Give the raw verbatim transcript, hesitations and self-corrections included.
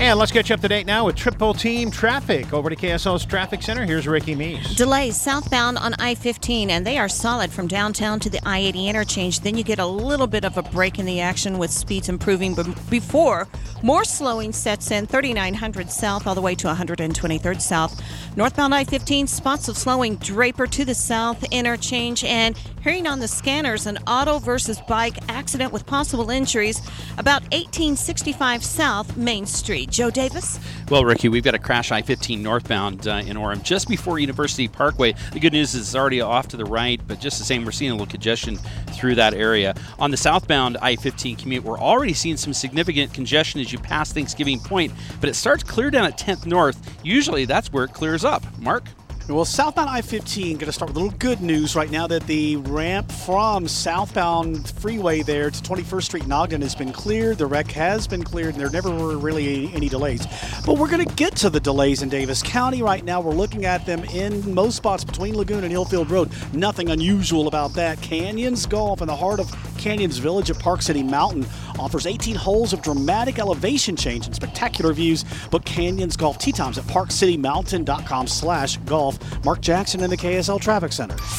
And let's get you up to date now with Triple Team Traffic. Over to K S L's Traffic Center. Here's Ricky Meese. Delays southbound on I fifteen, and they are solid from downtown to the I eighty interchange. Then you get a little bit of a break in the action with speeds improving b- before more slowing sets in. thirty-nine hundred south all the way to one hundred twenty-third south. Northbound I fifteen, spots of slowing Draper to the south interchange. And hearing on the scanners, an auto versus bike accident with possible injuries about eighteen sixty-five South Main Street. Joe Davis? Well, Ricky, we've got a crash I fifteen northbound uh, in Orem just before University Parkway. The good news is it's already off to the right, but just the same, we're seeing a little congestion through that area. On the southbound I fifteen commute, we're already seeing some significant congestion as you pass Thanksgiving Point, but it starts clear down at tenth North. Usually that's where it clears up. Mark? Well, southbound I fifteen, going to start with a little good news right now that the ramp from southbound freeway there to twenty-first Street in Ogden has been cleared. The wreck has been cleared, and there never were really any delays. But we're going to get to the delays in Davis County right now. We're looking at them in most spots between Lagoon and Hillfield Road. Nothing unusual about that. Canyons Golf in the heart of Canyons Village at Park City Mountain offers eighteen holes of dramatic elevation change and spectacular views. Book Canyons Golf tee times at park city mountain dot com slash golf. Mark Jackson in the K S L Traffic Center.